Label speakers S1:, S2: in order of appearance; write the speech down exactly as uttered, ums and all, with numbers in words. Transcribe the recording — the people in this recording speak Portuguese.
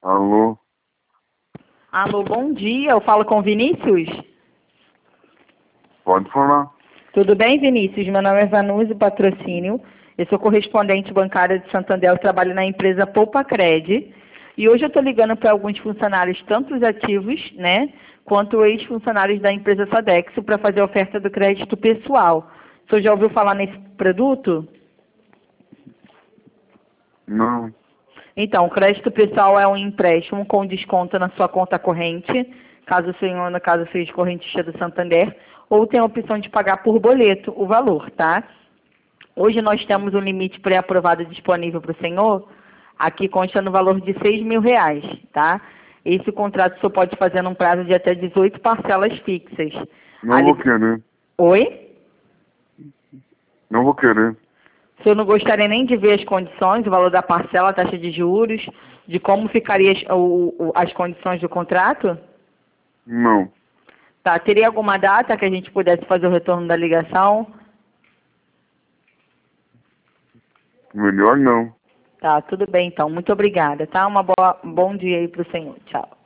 S1: Alô?
S2: Alô, bom dia. Eu falo com Vinícius?
S1: Pode falar.
S2: Tudo bem, Vinícius? Meu nome é Vanuzi Patrocínio. Eu sou correspondente bancária de Santander. Eu trabalho na empresa Poupa Cred. E hoje eu estou ligando para alguns funcionários, tanto os ativos, né, quanto ex-funcionários da empresa Sodexo, para fazer a oferta do crédito pessoal. O senhor já ouviu falar nesse produto?
S1: Não.
S2: Então, o crédito pessoal é um empréstimo com desconto na sua conta corrente, caso o senhor, no caso, seja correntista do Santander, ou tem a opção de pagar por boleto o valor, tá? Hoje nós temos um limite pré-aprovado disponível para o senhor, aqui consta no valor de seis mil reais, tá? Esse contrato o senhor pode fazer num prazo de até dezoito parcelas fixas.
S1: Não
S2: Ali...
S1: vou querer.
S2: Oi?
S1: Não vou querer.
S2: O senhor não gostaria nem de ver as condições, o valor da parcela, a taxa de juros, de como ficariam as, o- o- as condições do contrato?
S1: Não.
S2: Tá, teria alguma data que a gente pudesse fazer o retorno da ligação?
S1: Melhor não.
S2: Tá, tudo bem então. Muito obrigada, tá? Uma boa, um bom dia aí para o senhor. Tchau.